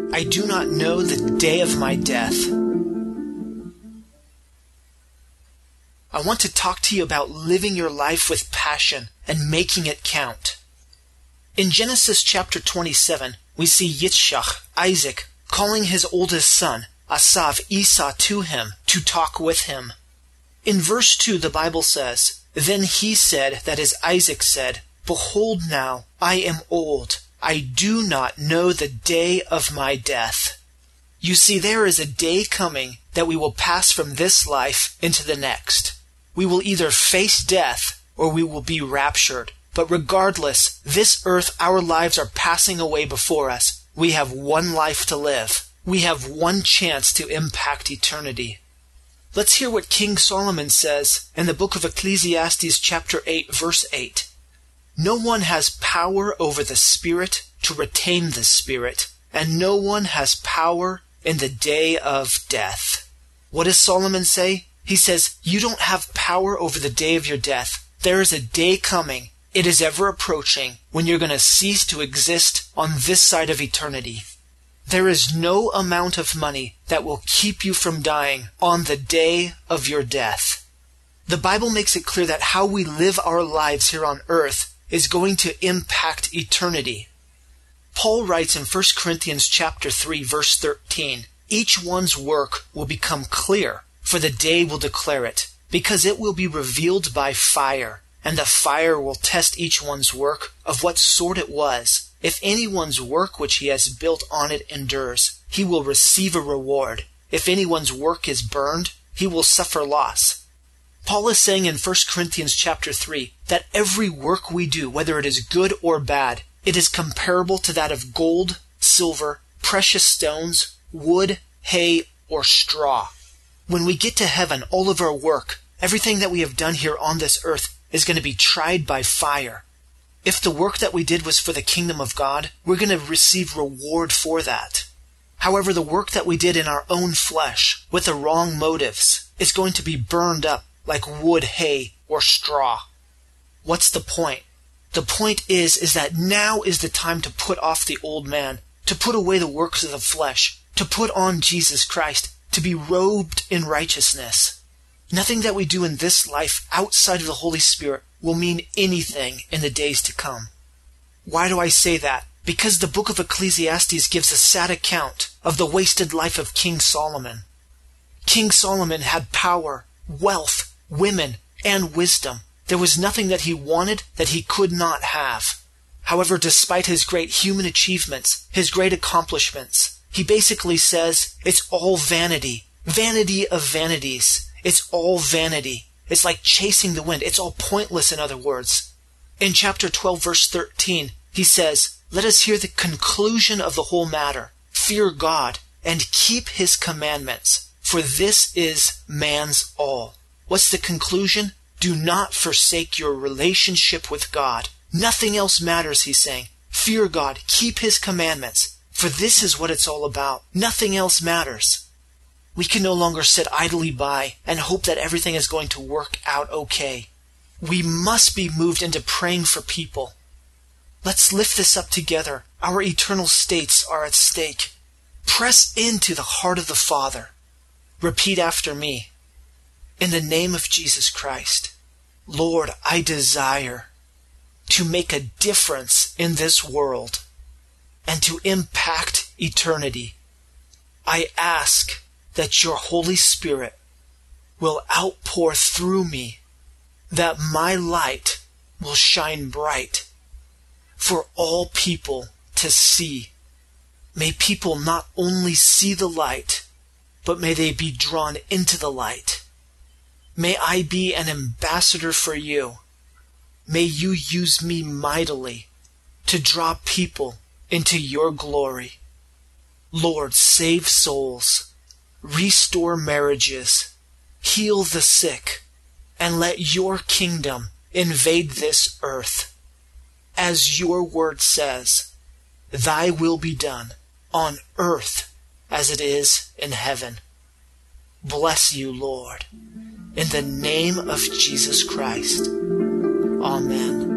I do not know the day of my death. I want to talk to you about living your life with passion and making it count. In Genesis chapter 27, we see Yitzchak, Isaac, calling his oldest son, Esav, Esau, to him to talk with him. In verse 2, the Bible says, "Then he said," that is Isaac said, "Behold now, I am old. I do not know the day of my death." You see, there is a day coming that we will pass from this life into the next. We will either face death or we will be raptured. But regardless, this earth, our lives are passing away before us. We have one life to live. We have one chance to impact eternity. Let's hear what King Solomon says in the book of Ecclesiastes chapter 8, verse 8. "No one has power over the spirit to retain the spirit, and no one has power in the day of death." What does Solomon say? He says, you don't have power over the day of your death. There is a day coming. It is ever approaching when you're going to cease to exist on this side of eternity. There is no amount of money that will keep you from dying on the day of your death. The Bible makes it clear that how we live our lives here on earth is going to impact eternity. Paul writes in 1 Corinthians chapter 3, verse 13, "Each one's work will become clear, for the day will declare it, because it will be revealed by fire, and the fire will test each one's work of what sort it was. If anyone's work which he has built on it endures, he will receive a reward. If anyone's work is burned, he will suffer loss." Paul is saying in 1 Corinthians chapter 3 that every work we do, whether it is good or bad, it is comparable to that of gold, silver, precious stones, wood, hay, or straw. When we get to heaven, all of our work, everything that we have done here on this earth, is going to be tried by fire. If the work that we did was for the kingdom of God, we're going to receive reward for that. However, the work that we did in our own flesh, with the wrong motives, is going to be burned up like wood, hay, or straw. What's the point? The point is that now is the time to put off the old man, to put away the works of the flesh, to put on Jesus Christ, to be robed in righteousness. Nothing that we do in this life outside of the Holy Spirit will mean anything in the days to come. Why do I say that? Because the book of Ecclesiastes gives a sad account of the wasted life of King Solomon. King Solomon had power, wealth, women, and wisdom. There was nothing that he wanted that he could not have. However, despite his great human achievements, his great accomplishments, he basically says, it's all vanity. Vanity of vanities. It's all vanity. It's like chasing the wind. It's all pointless, in other words. In chapter 12, verse 13, he says, "Let us hear the conclusion of the whole matter. Fear God and keep his commandments, for this is man's all." What's the conclusion? Do not forsake your relationship with God. Nothing else matters, he's saying. Fear God, keep his commandments, for this is what it's all about. Nothing else matters. We can no longer sit idly by and hope that everything is going to work out okay. We must be moved into praying for people. Let's lift this up together. Our eternal states are at stake. Press into the heart of the Father. Repeat after me. In the name of Jesus Christ, Lord, I desire to make a difference in this world and to impact eternity. I ask that your Holy Spirit will outpour through me, that my light will shine bright for all people to see. May people not only see the light, but may they be drawn into the light. May I be an ambassador for you. May you use me mightily to draw people into your glory. Lord, save souls, restore marriages, heal the sick, and let your kingdom invade this earth. As your word says, thy will be done on earth as it is in heaven. Bless you, Lord. In the name of Jesus Christ. Amen.